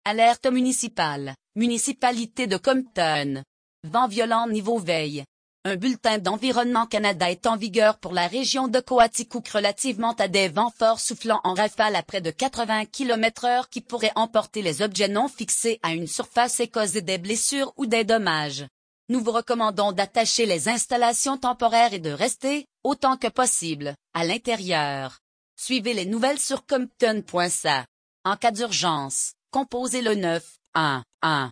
Alerte municipale. Municipalité de Compton. Vent violent niveau veille. Un bulletin d'Environnement Canada est en vigueur pour la région de Coaticook relativement à des vents forts soufflant en rafale à près de 80 km/h qui pourraient emporter les objets non fixés à une surface et causer des blessures ou des dommages. Nous vous recommandons d'attacher les installations temporaires et de rester, autant que possible, à l'intérieur. Suivez les nouvelles sur compton.ca. En cas d'urgence, composez le 911.